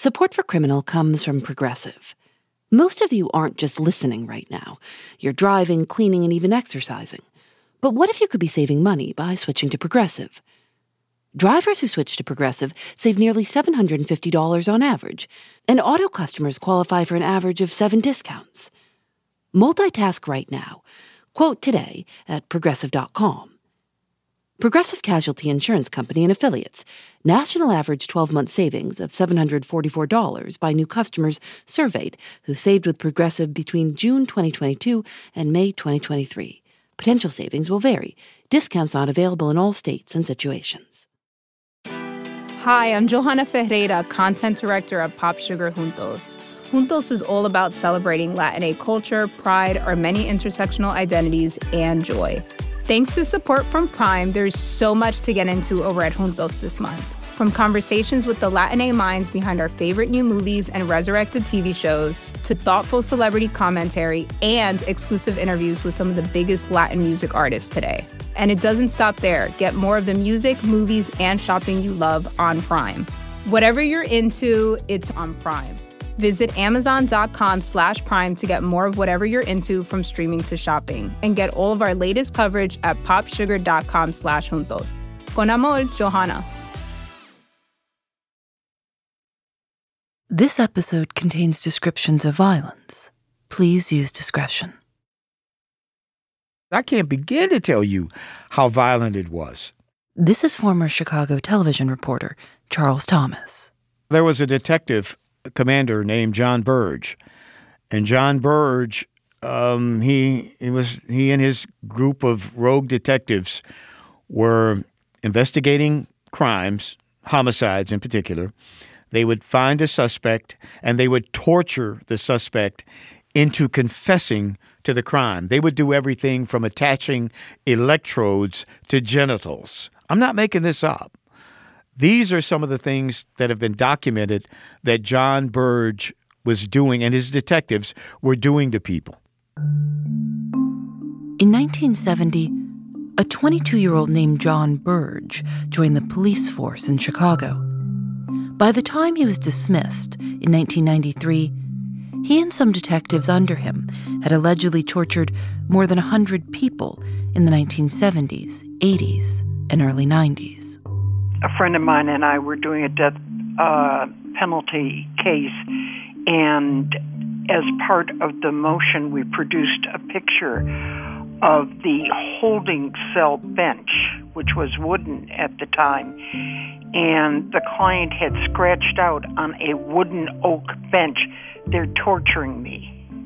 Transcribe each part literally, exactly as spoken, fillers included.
Support for Criminal comes from Progressive. Most of you aren't just listening right now. You're driving, cleaning, and even exercising. But what if you could be saving money by switching to Progressive? Drivers who switch to Progressive save nearly seven hundred fifty dollars on average, and auto customers qualify for an average of seven discounts. Multitask right now. Quote today at progressive dot com. Progressive Casualty Insurance Company and Affiliates. National average twelve-month savings of seven hundred forty-four dollars by new customers surveyed who saved with Progressive between June twenty twenty-two and May twenty twenty-three. Potential savings will vary. Discounts not available in all states and situations. Hi, I'm Johanna Ferreira, Content Director at Pop Sugar Juntos. Juntos is all about celebrating Latinx culture, pride, our many intersectional identities, and joy. Thanks to support from Prime, there's so much to get into over at Juntos this month. From conversations with the Latinx minds behind our favorite new movies and resurrected T V shows, to thoughtful celebrity commentary and exclusive interviews with some of the biggest Latin music artists today. And it doesn't stop there. Get more of the music, movies, and shopping you love on Prime. Whatever you're into, it's on Prime. Visit amazon.com slash prime to get more of whatever you're into, from streaming to shopping. And get all of our latest coverage at popsugar.com slash juntos. Con amor, Johanna. This episode contains descriptions of violence. Please use discretion. I can't begin to tell you how violent it was. This is former Chicago television reporter Charles Thomas. There was a detective commander named John Burge. And John Burge, um, he, he was he and his group of rogue detectives were investigating crimes, homicides in particular. They would find a suspect, and they would torture the suspect into confessing to the crime. They would do everything from attaching electrodes to genitals. I'm not making this up. These are some of the things that have been documented that John Burge was doing and his detectives were doing to people. In nineteen seventy, a twenty-two-year-old named John Burge joined the police force in Chicago. By the time he was dismissed in nineteen ninety-three, he and some detectives under him had allegedly tortured more than one hundred people in the nineteen seventies, eighties, and early nineties. A friend of mine and I were doing a death uh, penalty case, and as part of the motion, we produced a picture of the holding cell bench, which was wooden at the time, and the client had scratched out on a wooden oak bench, "They're torturing me."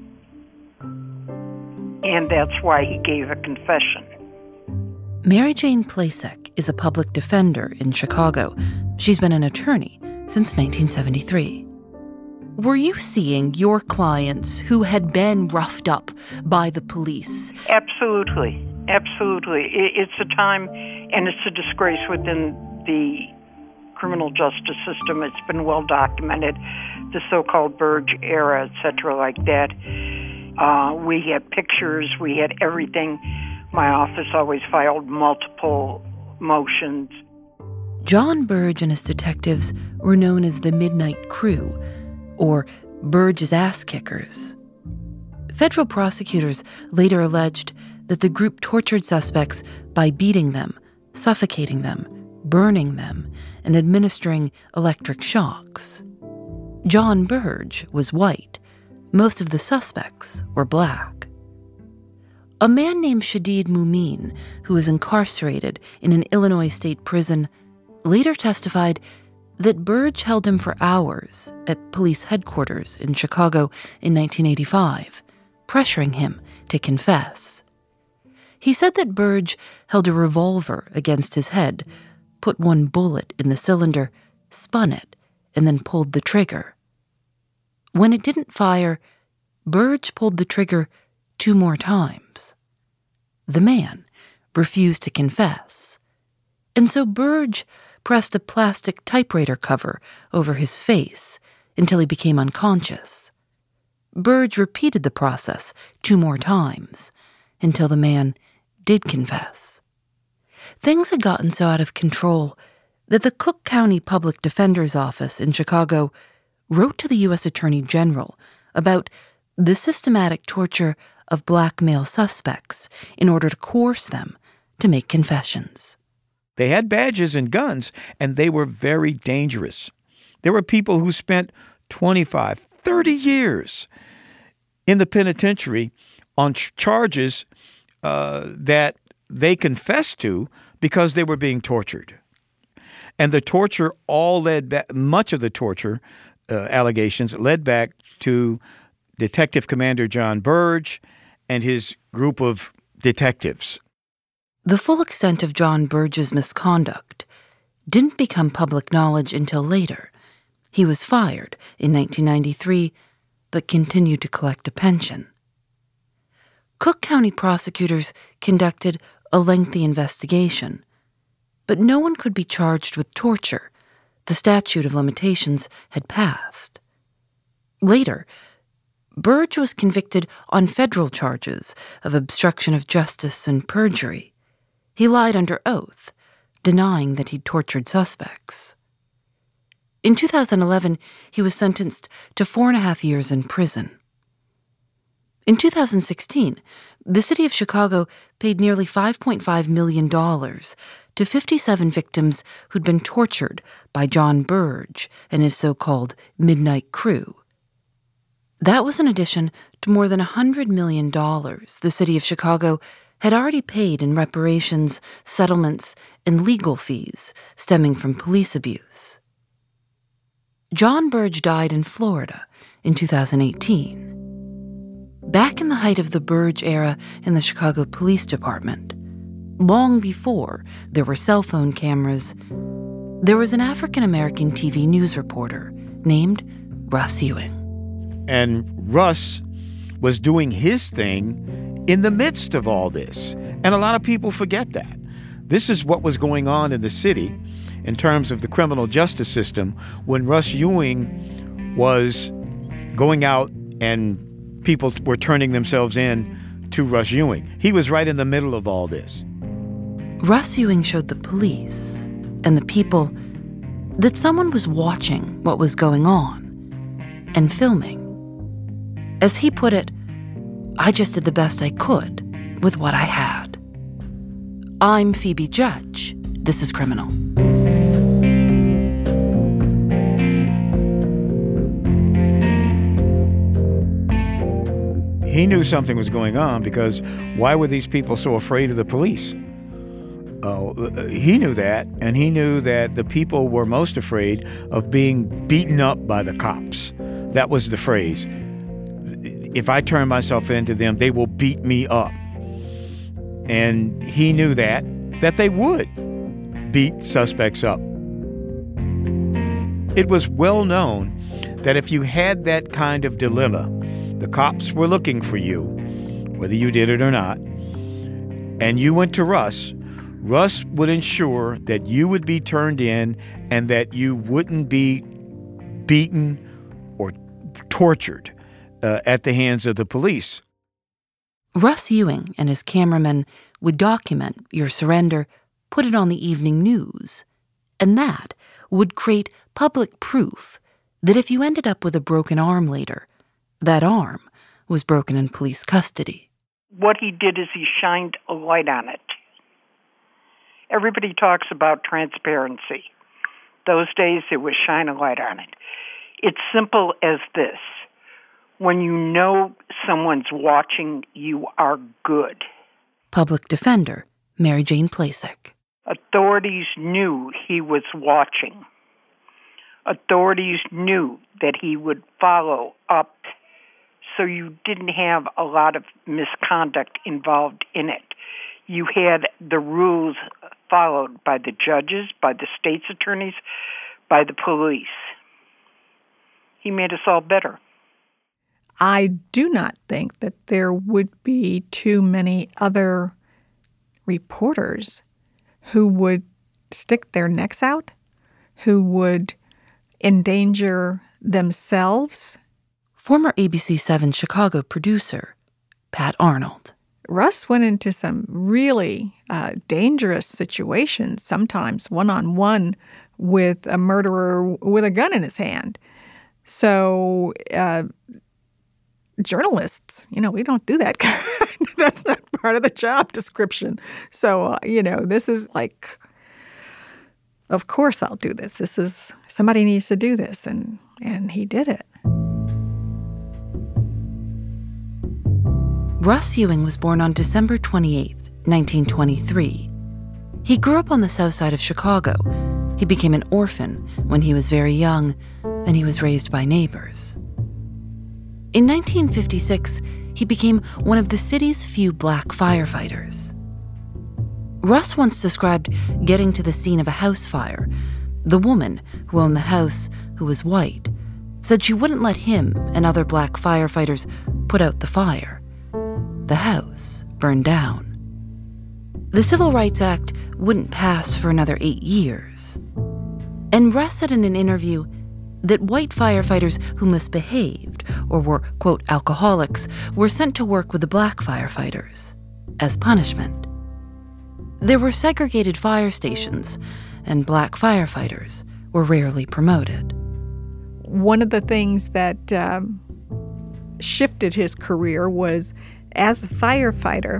And that's why he gave a confession. Mary Jane Plasek is a public defender in Chicago. She's been an attorney since nineteen seventy-three. Were you seeing your clients who had been roughed up by the police? Absolutely. Absolutely. It's a time, and it's a disgrace within the criminal justice system. It's been well documented, the so-called Burge era, et cetera, like that. Uh, we had pictures, we had everything. My office always filed multiple motions. John Burge and his detectives were known as the Midnight Crew, or Burge's Ass Kickers. Federal prosecutors later alleged that the group tortured suspects by beating them, suffocating them, burning them, and administering electric shocks. John Burge was white. Most of the suspects were black. A man named Shadid Mumin, who was incarcerated in an Illinois state prison, later testified that Burge held him for hours at police headquarters in Chicago in nineteen eighty-five, pressuring him to confess. He said that Burge held a revolver against his head, put one bullet in the cylinder, spun it, and then pulled the trigger. When it didn't fire, Burge pulled the trigger two more times. The man refused to confess, and so Burge pressed a plastic typewriter cover over his face until he became unconscious. Burge repeated the process two more times until the man did confess. Things had gotten so out of control that the Cook County Public Defender's Office in Chicago wrote to the U S Attorney General about the systematic torture of black male suspects in order to coerce them to make confessions. They had badges and guns, and they were very dangerous. There were people who spent twenty-five, thirty years in the penitentiary on ch- charges uh, that they confessed to because they were being tortured. And the torture all led back, much of the torture uh, allegations led back to Detective Commander John Burge and his group of detectives. The full extent of John Burge's misconduct didn't become public knowledge until later. He was fired in nineteen ninety-three, but continued to collect a pension. Cook County prosecutors conducted a lengthy investigation, but no one could be charged with torture. The statute of limitations had passed. Later, Burge was convicted on federal charges of obstruction of justice and perjury. He lied under oath, denying that he'd tortured suspects. In two thousand eleven, he was sentenced to four and a half years in prison. In two thousand sixteen, the city of Chicago paid nearly five point five million dollars to fifty-seven victims who'd been tortured by John Burge and his so-called Midnight Crew. That was in addition to more than one hundred million dollars the city of Chicago had already paid in reparations, settlements, and legal fees stemming from police abuse. John Burge died in Florida in two thousand eighteen. Back in the height of the Burge era in the Chicago Police Department, long before there were cell phone cameras, there was an African-American T V news reporter named Russ Ewing. And Russ was doing his thing in the midst of all this. And a lot of people forget that. This is what was going on in the city in terms of the criminal justice system when Russ Ewing was going out and people were turning themselves in to Russ Ewing. He was right in the middle of all this. Russ Ewing showed the police and the people that someone was watching what was going on and filming. As he put it, I just did the best I could with what I had. I'm Phoebe Judge. This is Criminal. He knew something was going on because why were these people so afraid of the police? Uh, he knew that, and he knew that the people were most afraid of being beaten up by the cops. That was the phrase. If I turn myself into them, they will beat me up. And he knew that, that they would beat suspects up. It was well known that if you had that kind of dilemma, the cops were looking for you, whether you did it or not, and you went to Russ, Russ would ensure that you would be turned in and that you wouldn't be beaten or tortured uh, at the hands of the police. Russ Ewing and his cameramen would document your surrender, put it on the evening news, and that would create public proof that if you ended up with a broken arm later, that arm was broken in police custody. What he did is he shined a light on it. Everybody talks about transparency. Those days it was shine a light on it. It's simple as this. When you know someone's watching, you are good. Public defender Mary Jane Plasek. Authorities knew he was watching. Authorities knew that he would follow up, so you didn't have a lot of misconduct involved in it. You had the rules followed by the judges, by the state's attorneys, by the police. He made us all better. I do not think that there would be too many other reporters who would stick their necks out, who would endanger themselves. Former A B C seven Chicago producer Pat Arnold. Russ went into some really uh, dangerous situations, sometimes one-on-one with a murderer with a gun in his hand. So uh, journalists, you know, we don't do that. That's not part of the job description. So, uh, you know, this is like, of course I'll do this. This is, somebody needs to do this. And, and he did it. Russ Ewing was born on December twenty-eighth, nineteen twenty-three. He grew up on the south side of Chicago. He became an orphan when he was very young, and he was raised by neighbors. In nineteen fifty-six, he became one of the city's few black firefighters. Russ once described getting to the scene of a house fire. The woman who owned the house, who was white, said she wouldn't let him and other black firefighters put out the fire. The house burned down. The Civil Rights Act wouldn't pass for another eight years. And Russ said in an interview that white firefighters who misbehaved or were, quote, alcoholics were sent to work with the black firefighters as punishment. There were segregated fire stations, and black firefighters were rarely promoted. One of the things that um, shifted his career was, as a firefighter,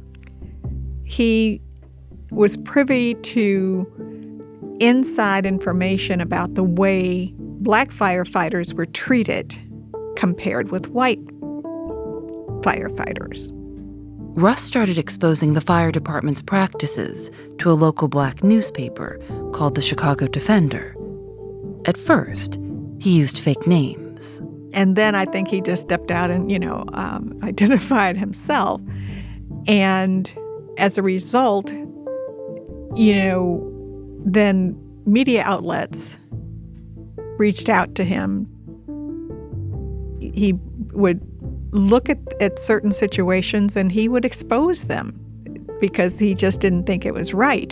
he was privy to inside information about the way black firefighters were treated compared with white firefighters. Russ started exposing the fire department's practices to a local black newspaper called the Chicago Defender. At first, he used fake names. And then I think he just stepped out and, you know, um, identified himself. And as a result, you know, then media outlets reached out to him. He would look at, at certain situations and he would expose them because he just didn't think it was right.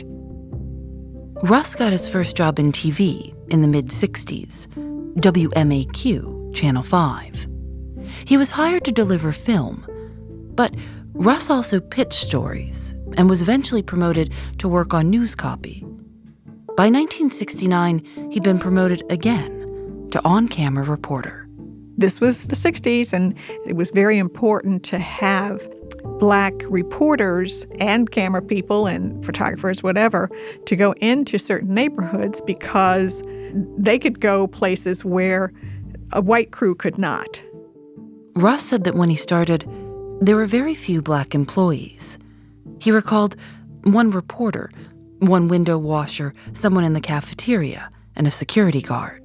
Russ got his first job in T V in the mid-sixties, W M A Q, Channel five. He was hired to deliver film, but Russ also pitched stories and was eventually promoted to work on news copy. By nineteen sixty-nine, he'd been promoted again to on-camera reporter. This was the sixties, and it was very important to have black reporters and camera people and photographers, whatever, to go into certain neighborhoods because they could go places where a white crew could not. Russ said that when he started, there were very few black employees. He recalled one reporter, one window washer, someone in the cafeteria, and a security guard.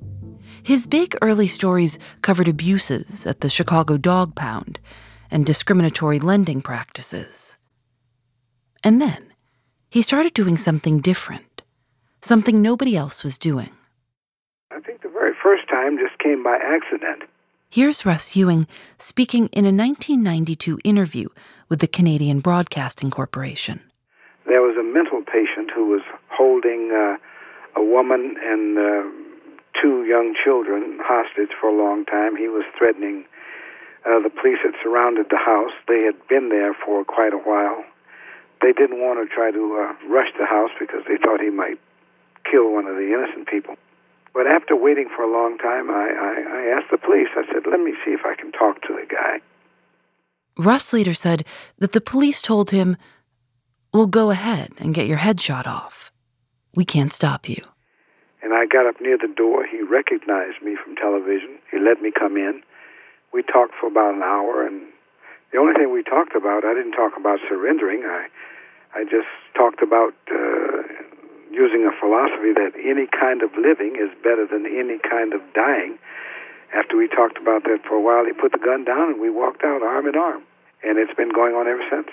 His big early stories covered abuses at the Chicago Dog Pound and discriminatory lending practices. And then he started doing something different, something nobody else was doing. I think the very first time just came by accident. Here's Russ Ewing speaking in a nineteen ninety-two interview with the Canadian Broadcasting Corporation. There was a mental patient who was holding uh, a woman and uh, two young children hostage for a long time. He was threatening uh, the police had surrounded the house. They had been there for quite a while. They didn't want to try to uh, rush the house because they thought he might kill one of the innocent people. But after waiting for a long time, I, I, I asked the police, I said, let me see if I can talk to the guy. Russ later said that the police told him, well, go ahead and get your head shot off. We can't stop you. And I got up near the door. He recognized me from television. He let me come in. We talked for about an hour, and the only thing we talked about, I didn't talk about surrendering. I, I just talked about uh, using a philosophy that any kind of living is better than any kind of dying. After we talked about that for a while, he put the gun down, and we walked out arm in arm. And it's been going on ever since.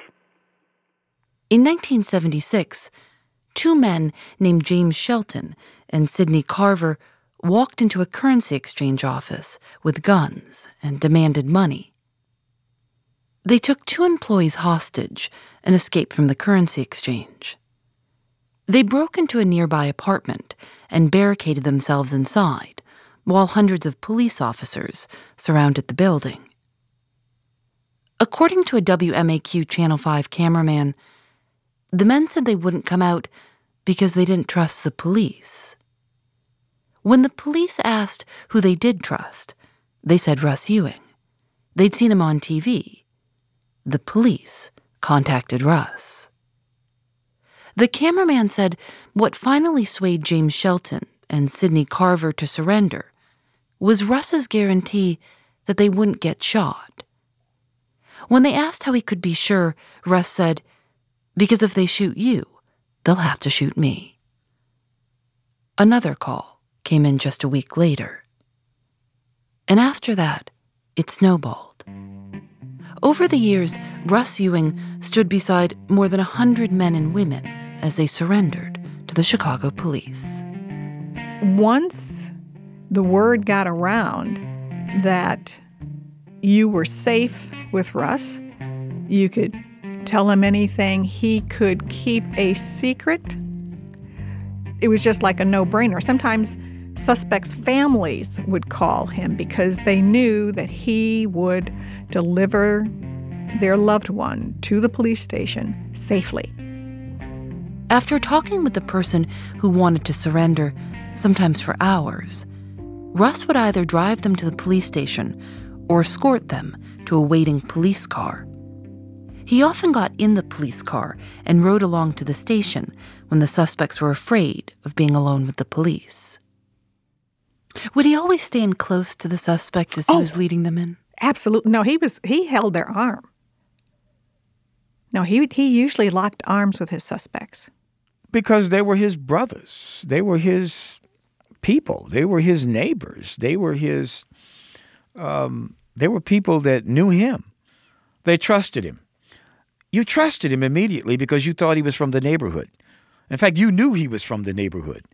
In nineteen seventy-six, two men named James Shelton and Sidney Carver walked into a currency exchange office with guns and demanded money. They took two employees hostage and escaped from the currency exchange. They broke into a nearby apartment and barricaded themselves inside, while hundreds of police officers surrounded the building. According to a W M A Q Channel five cameraman, the men said they wouldn't come out because they didn't trust the police. When the police asked who they did trust, they said Russ Ewing. They'd seen him on T V. The police contacted Russ. The cameraman said what finally swayed James Shelton and Sidney Carver to surrender was Russ's guarantee that they wouldn't get shot. When they asked how he could be sure, Russ said, "Because if they shoot you, they'll have to shoot me." Another call came in just a week later. And after that, it snowballed. Over the years, Russ Ewing stood beside more than a hundred men and women as they surrendered to the Chicago police. Once the word got around that you were safe with Russ, you could tell him anything, he could keep a secret, it was just like a no-brainer. Sometimes suspects' families would call him because they knew that he would deliver their loved one to the police station safely. After talking with the person who wanted to surrender, sometimes for hours, Russ would either drive them to the police station or escort them to a waiting police car. He often got in the police car and rode along to the station when the suspects were afraid of being alone with the police. Would he always stand close to the suspect as he Oh, was leading them in? Absolutely. No, he was he held their arm. No, he he usually locked arms with his suspects. Because they were his brothers. They were his people. They were his neighbors. They were his, um, they were people that knew him. They trusted him. You trusted him immediately because you thought he was from the neighborhood. In fact, you knew he was from the neighborhood.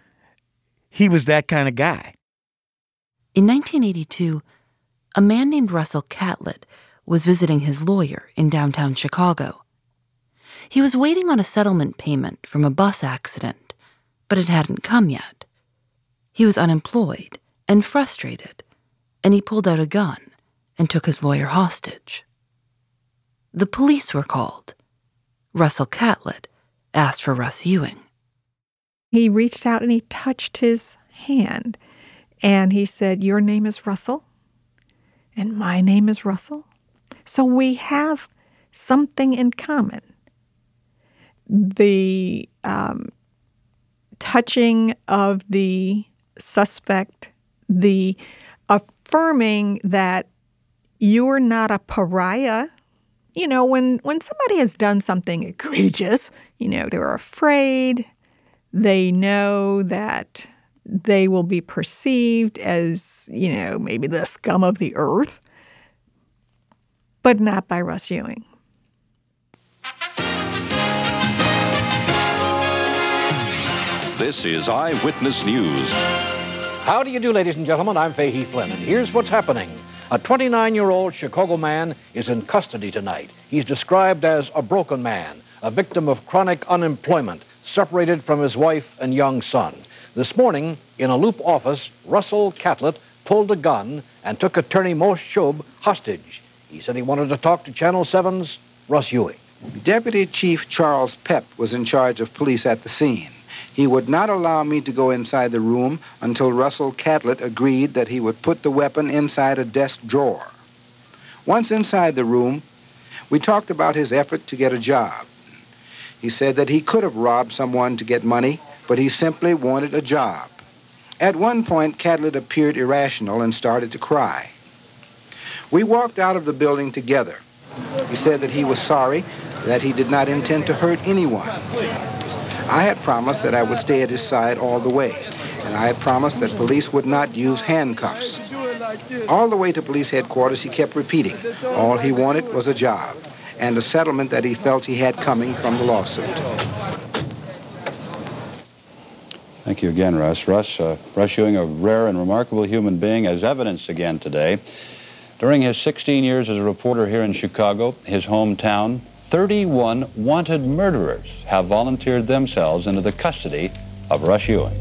He was that kind of guy. In nineteen eighty-two, a man named Russell Catlett was visiting his lawyer in downtown Chicago. He was waiting on a settlement payment from a bus accident, but it hadn't come yet. He was unemployed and frustrated, and he pulled out a gun and took his lawyer hostage. The police were called. Russell Catlett asked for Russ Ewing. He reached out and he touched his hand, and he said, "Your name is Russell, and my name is Russell. So we have something in common." The um, touching of the suspect, the affirming that you're not a pariah. You know, when, when somebody has done something egregious, you know, they're afraid, they know that they will be perceived as, you know, maybe the scum of the earth, but not by Russ Ewing. This is Eyewitness News. How do you do, ladies and gentlemen? I'm Fahey Flynn, and here's what's happening. A twenty-nine-year-old Chicago man is in custody tonight. He's described as a broken man, a victim of chronic unemployment, separated from his wife and young son. This morning, in a Loop office, Russell Catlett pulled a gun and took attorney Moshe Shub hostage. He said he wanted to talk to Channel seven's Russ Ewing. Deputy Chief Charles Pepp was in charge of police at the scene. He would not allow me to go inside the room until Russell Catlett agreed that he would put the weapon inside a desk drawer. Once inside the room, we talked about his effort to get a job. He said that he could have robbed someone to get money, but he simply wanted a job. At one point, Catlett appeared irrational and started to cry. We walked out of the building together. He said that he was sorry, that he did not intend to hurt anyone. I had promised that I would stay at his side all the way, and I had promised that police would not use handcuffs. All the way to police headquarters, he kept repeating, all he wanted was a job, and a settlement that he felt he had coming from the lawsuit. Thank you again, Russ. Russ, uh, Russ Ewing, a rare and remarkable human being, as evidenced again today. During his sixteen years as a reporter here in Chicago, his hometown, thirty-one wanted murderers have volunteered themselves into the custody of Russ Ewing.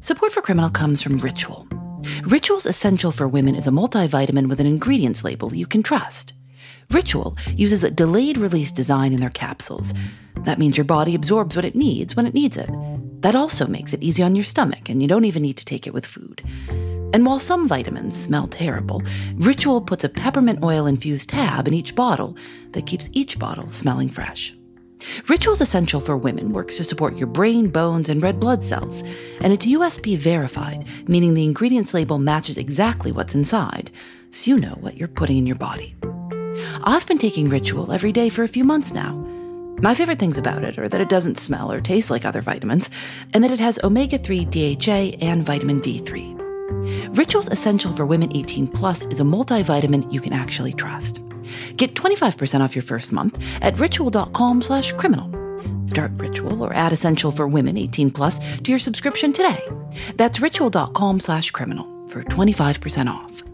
Support for Criminal comes from Ritual. Ritual's Essential for Women is a multivitamin with an ingredients label you can trust. Ritual uses a delayed-release design in their capsules. That means your body absorbs what it needs when it needs it. That also makes it easy on your stomach, and you don't even need to take it with food. And while some vitamins smell terrible, Ritual puts a peppermint oil-infused tab in each bottle that keeps each bottle smelling fresh. Ritual's Essential for Women works to support your brain, bones, and red blood cells, and it's U S P verified, meaning the ingredients label matches exactly what's inside, so you know what you're putting in your body. I've been taking Ritual every day for a few months now. My favorite things about it are that it doesn't smell or taste like other vitamins, and that it has omega three D H A and vitamin D three. Ritual's Essential for Women eighteen plus is a multivitamin you can actually trust. Get twenty-five percent off your first month at ritual.com slash criminal. Start Ritual or add Essential for Women eighteen plus to your subscription today. That's ritual.com slash criminal for twenty-five percent off.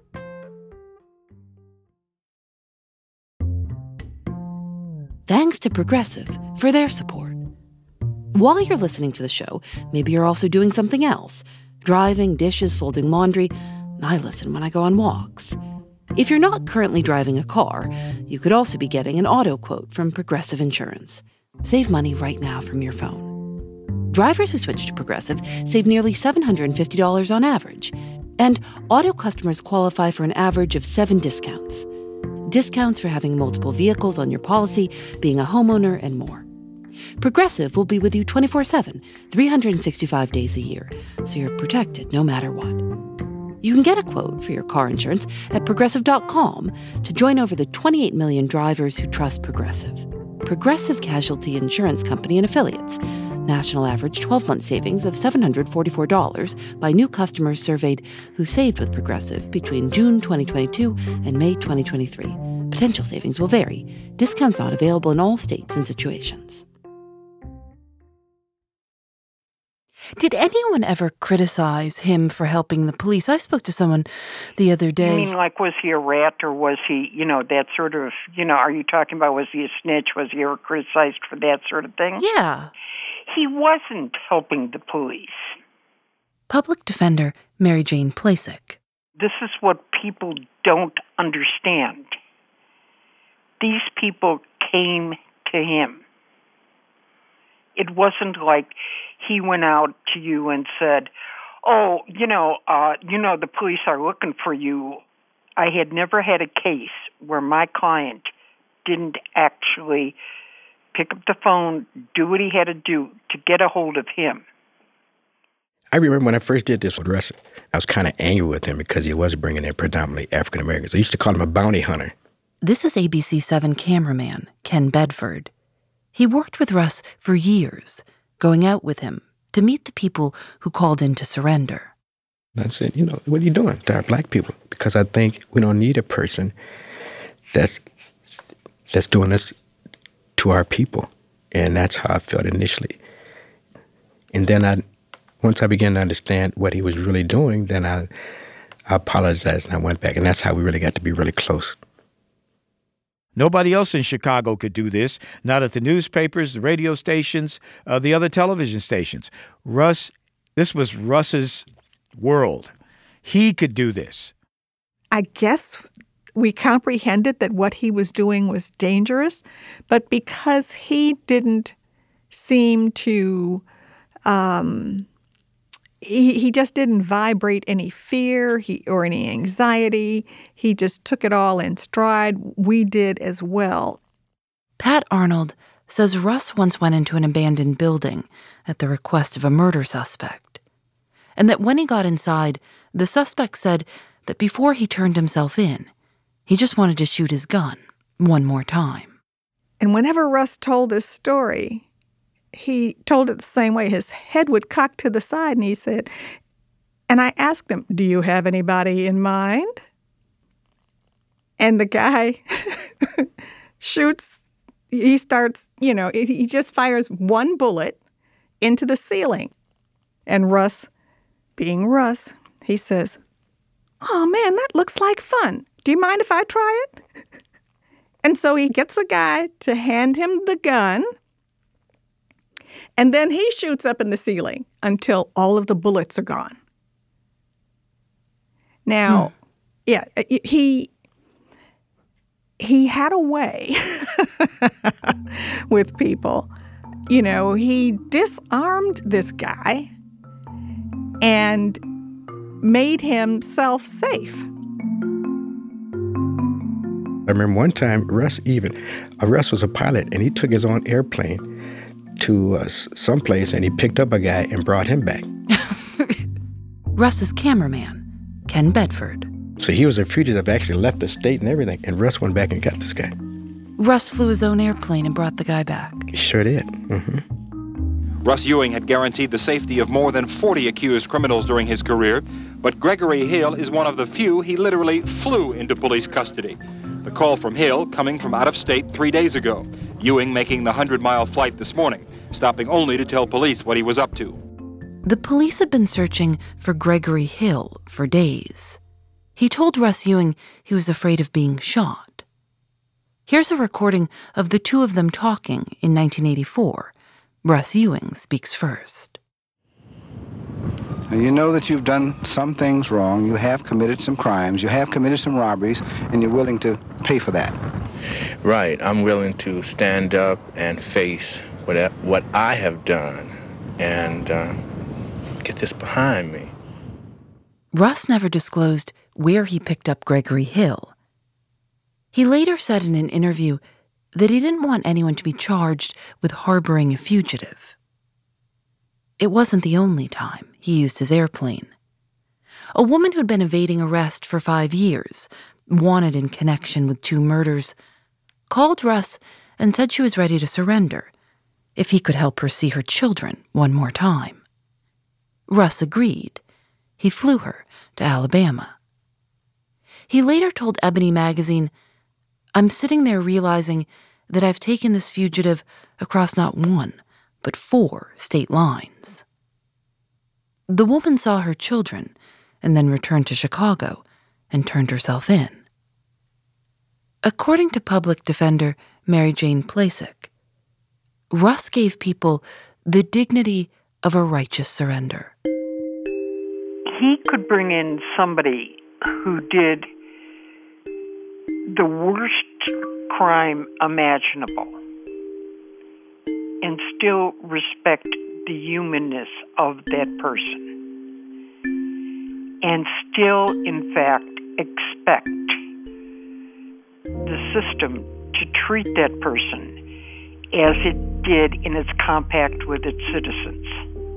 Thanks to Progressive for their support. While you're listening to the show, maybe you're also doing something else. Driving, dishes, folding laundry. I listen when I go on walks. If you're not currently driving a car, you could also be getting an auto quote from Progressive Insurance. Save money right now from your phone. Drivers who switch to Progressive save nearly seven hundred fifty dollars on average. And auto customers qualify for an average of seven discounts. Discounts for having multiple vehicles on your policy, being a homeowner, and more. Progressive will be with you twenty-four seven, three hundred sixty-five days a year, so you're protected no matter what. You can get a quote for your car insurance at progressive dot com to join over the twenty-eight million drivers who trust Progressive. Progressive Casualty Insurance Company and Affiliates. National average twelve-month savings of seven hundred forty-four dollars by new customers surveyed who saved with Progressive between June twenty twenty-two and May twenty twenty-three. Potential savings will vary. Discounts not available in all states and situations. Did anyone ever criticize him for helping the police? I spoke to someone the other day. You mean like, was he a rat or was he, you know, that sort of, you know, are you talking about was he a snitch? Was he ever criticized for that sort of thing? Yeah. He wasn't helping the police. Public Defender Mary Jane Plasek. This is what people don't understand. These people came to him. It wasn't like he went out to you and said, oh, you know, uh, you know, the police are looking for you. I had never had a case where my client didn't actually pick up the phone, do what he had to do to get a hold of him. I remember when I first did this with Russ, I was kind of angry with him because he was bringing in predominantly African Americans. I used to call him a bounty hunter. This is A B C seven cameraman Ken Bedford. He worked with Russ for years, going out with him to meet the people who called in to surrender. I said, you know, what are you doing to our black people? Because I think we don't need a person that's that's doing this to our people. And that's how I felt initially. And then I, once I began to understand what he was really doing, then I, I apologized and I went back. And that's how we really got to be really close. Nobody else in Chicago could do this, not at the newspapers, the radio stations, uh, the other television stations. Russ, this was Russ's world. He could do this. I guess we comprehended that what he was doing was dangerous, but because he didn't seem to, um, he, he just didn't vibrate any fear he, or any anxiety. He just took it all in stride. We did as well. Pat Arnold says Russ once went into an abandoned building at the request of a murder suspect, and that when he got inside, the suspect said that before he turned himself in, he just wanted to shoot his gun one more time. And whenever Russ told this story, he told it the same way. His head would cock to the side, and he said, and I asked him, do you have anybody in mind? And the guy shoots, he starts, you know, he just fires one bullet into the ceiling. And Russ, being Russ, he says, oh, man, that looks like fun. Do you mind if I try it? And so he gets the guy to hand him the gun. And then he shoots up in the ceiling until all of the bullets are gone. Now, hmm. yeah, he he had a way with people. You know, he disarmed this guy and made himself safe. I remember one time, Russ even, uh, Russ was a pilot, and he took his own airplane to uh, someplace, and he picked up a guy and brought him back. Russ's cameraman, Ken Bedford. So he was a fugitive, actually left the state and everything, and Russ went back and got this guy. Russ flew his own airplane and brought the guy back. He sure did. Mm-hmm. Russ Ewing had guaranteed the safety of more than forty accused criminals during his career, but Gregory Hill is one of the few he literally flew into police custody. The call from Hill coming from out of state three days ago. Ewing making the hundred-mile flight this morning, stopping only to tell police what he was up to. The police had been searching for Gregory Hill for days. He told Russ Ewing he was afraid of being shot. Here's a recording of the two of them talking in nineteen eighty-four. Russ Ewing speaks first. And you know that you've done some things wrong. You have committed some crimes. You have committed some robberies, and you're willing to pay for that. Right. I'm willing to stand up and face what, what I have done and uh, get this behind me. Russ never disclosed where he picked up Gregory Hill. He later said in an interview that he didn't want anyone to be charged with harboring a fugitive. It wasn't the only time he used his airplane. A woman who'd been evading arrest for five years, wanted in connection with two murders, called Russ and said she was ready to surrender if he could help her see her children one more time. Russ agreed. He flew her to Alabama. He later told Ebony magazine, "I'm sitting there realizing that I've taken this fugitive across not one, but four state lines." The woman saw her children and then returned to Chicago and turned herself in. According to public defender Mary Jane Plasick, Russ gave people the dignity of a righteous surrender. He could bring in somebody who did the worst crime imaginable and still respect the humanness of that person, and still, in fact, expect the system to treat that person as it did in its compact with its citizens.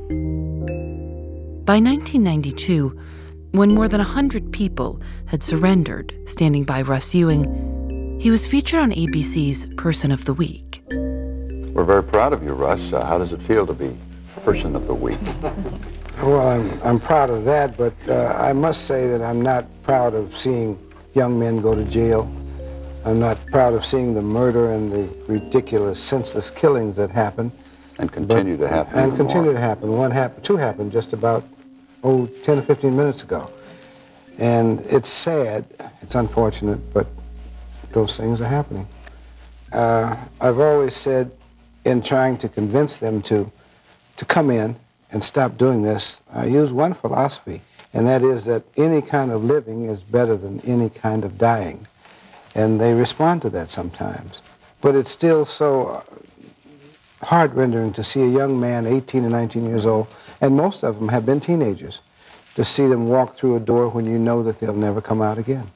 By nineteen ninety-two, when more than one hundred people had surrendered standing by Russ Ewing, he was featured on A B C's Person of the Week. We're very proud of you, Russ. Uh, how does it feel to be Person of the Week? Well, I'm, I'm proud of that, but uh, I must say that I'm not proud of seeing young men go to jail. I'm not proud of seeing the murder and the ridiculous, senseless killings that happen. And continue but, to happen. And continue more. to happen. One happened, two happened just about, oh, ten or fifteen minutes ago. And it's sad, it's unfortunate, but those things are happening. Uh, I've always said, in trying to convince them to, to come in and stop doing this, I use one philosophy, and that is that any kind of living is better than any kind of dying. And they respond to that sometimes. But it's still so heart-rendering to see a young man, eighteen or nineteen years old, and most of them have been teenagers, to see them walk through a door when you know that they'll never come out again.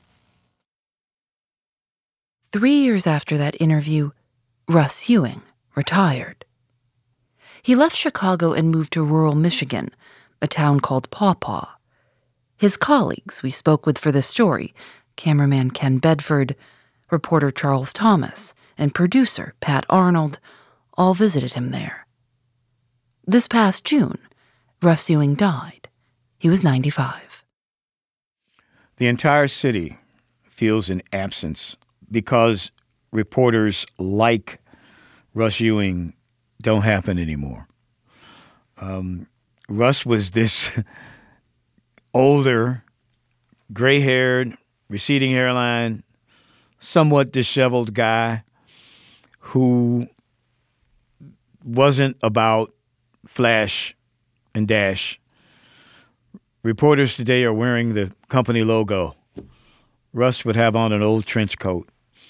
Three years after that interview, Russ Ewing retired. He left Chicago and moved to rural Michigan, a town called Paw Paw. His colleagues we spoke with for this story, cameraman Ken Bedford, reporter Charles Thomas, and producer Pat Arnold, all visited him there. This past June, Russ Ewing died. He was ninety-five. The entire city feels an absence because reporters like Russ Ewing don't happen anymore. Um, Russ was this older, gray-haired, receding hairline, somewhat disheveled guy who wasn't about flash and dash. Reporters today are wearing the company logo. Russ would have on an old trench coat.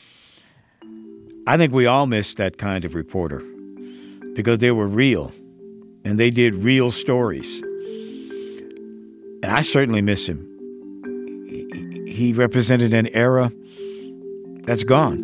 I think we all miss that kind of reporter because they were real and they did real stories. And I certainly miss him. He represented an era that's gone.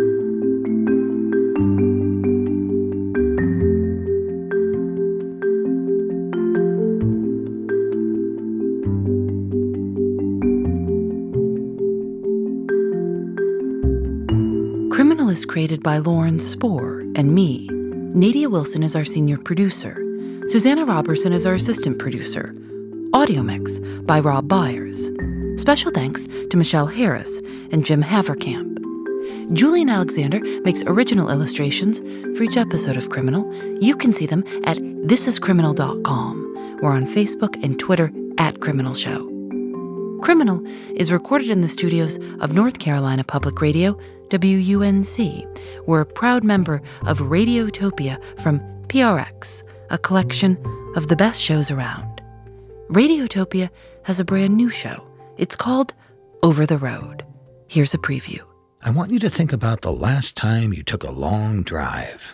Criminal is created by Lauren Spohr and me. Nadia Wilson is our senior producer. Susanna Robertson is our assistant producer. Audio mix by Rob Byers. Special thanks to Michelle Harris and Jim Haverkamp. Julian Alexander makes original illustrations for each episode of Criminal. You can see them at this is criminal dot com. We're on Facebook and Twitter at Criminal Show. Criminal is recorded in the studios of North Carolina Public Radio, W U N C. We're a proud member of Radiotopia from P R X, a collection of the best shows around. Radiotopia has a brand new show. It's called Over the Road. Here's a preview. I want you to think about the last time you took a long drive.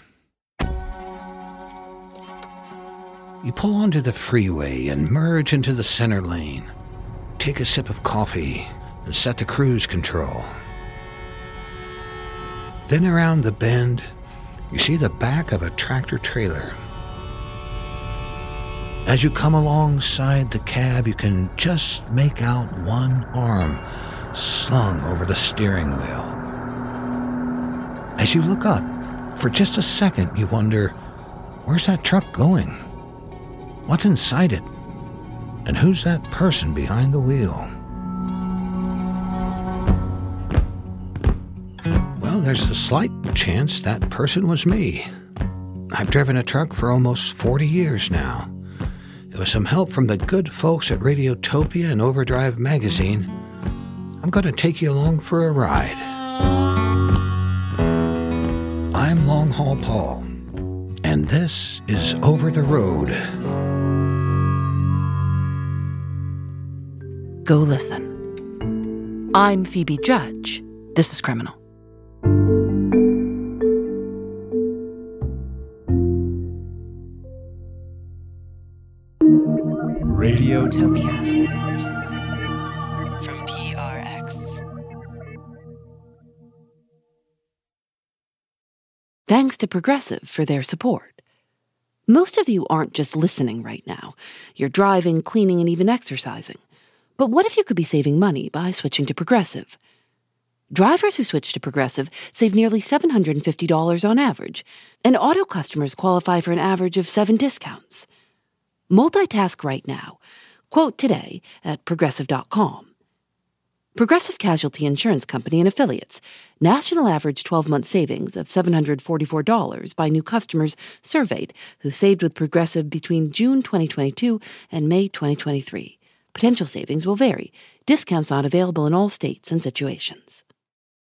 You pull onto the freeway and merge into the center lane. Take a sip of coffee and set the cruise control. Then around the bend, you see the back of a tractor trailer. As you come alongside the cab, you can just make out one arm slung over the steering wheel. As you look up, for just a second, you wonder, where's that truck going? What's inside it? And who's that person behind the wheel? Well, there's a slight chance that person was me. I've driven a truck for almost forty years now. With some help from the good folks at Radiotopia and Overdrive Magazine, I'm going to take you along for a ride. I'm Long Haul Paul, and this is Over the Road. Go listen. I'm Phoebe Judge. This is Criminal. Radiotopia from P R X. Thanks to Progressive for their support. Most of you aren't just listening right now. You're driving, cleaning, and even exercising. But what if you could be saving money by switching to Progressive? Drivers who switch to Progressive save nearly seven hundred fifty dollars on average, and auto customers qualify for an average of seven discounts. Multitask right now. Quote today at progressive dot com. Progressive Casualty Insurance Company and Affiliates. National average twelve-month savings of seven hundred forty-four dollars by new customers surveyed who saved with Progressive between June twenty twenty-two and May twenty twenty-three. Potential savings will vary. Discounts not available in all states and situations.